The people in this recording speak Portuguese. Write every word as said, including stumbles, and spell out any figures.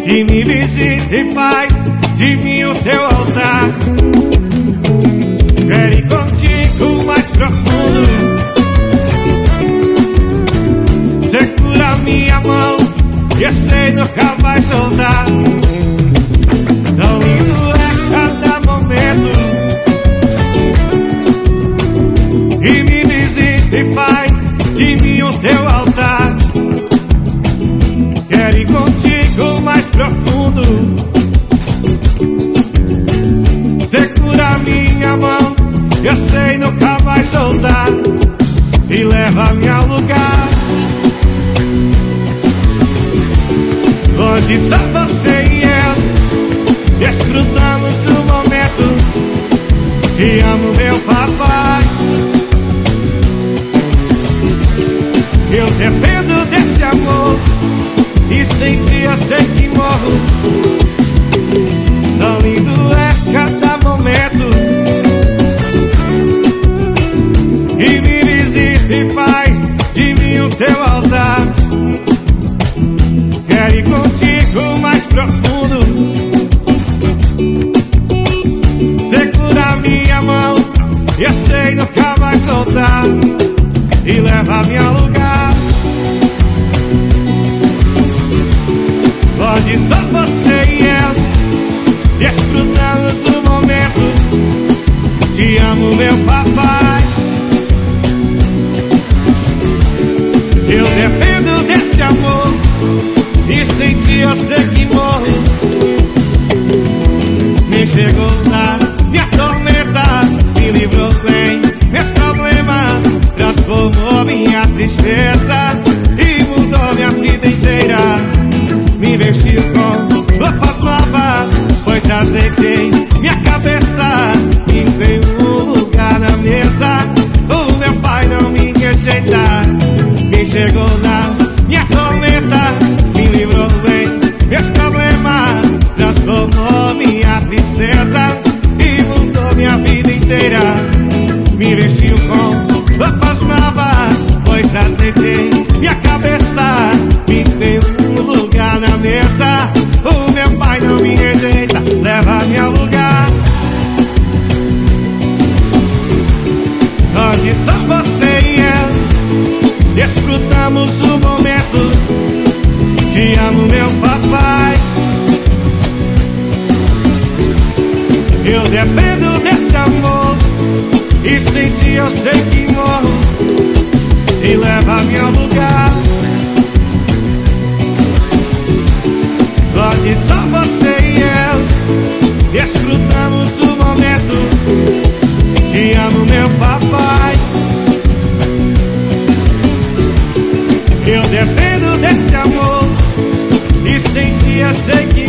que me visita e faz de mim o teu altar. Quero ir contigo mais profundo, segura minha mão e eu sei nunca vai soltar. Tão lindo é cada momento que me visita e faz de mim o teu altar. Quero ir contigo mais profundo, segura minha mão, eu sei nunca vai soltar, e leva-me ao lugar onde só você e eu desfrutamos o momento. Te amo, meu papai, eu dependo desse amor, e sem ti eu sei que morro. Tão lindo é cada momento que me visita e faz de mim o teu altar. Quero ir contigo mais profundo, segura minha mão, eu sei nunca vai soltar, e leva-me a lugar onde só você e eu desfrutamos o momento. Te amo, meu papai, eu dependo desse amor, e sem ti eu sei que morro. Me chegou na minha tormenta, me livrou bem meus problemas, transformou minha tristeza e mudou minha vida inteira. Me vestiu com roupas novas, pois azeitei minha cabeça e veio um lugar na mesa. O meu pai não me rejeita. Me chegou na minha tormenta, me livrou bem meus problemas, transformou minha tristeza e mudou minha vida inteira. Me vestiu com roupas novas, pois azeitei minha cabeça e veio um lugar na mesa. O meu pai não me rejeita, leva-me ao lugar onde só você e eu desfrutamos o momento. Te amo, meu papai, eu dependo desse amor, e sem ti eu sei que morro, e leva-me ao lugar onde só você e eu desfrutamos o momento. Te amo, meu papai, eu dependo desse amor, e sem ti eu sei que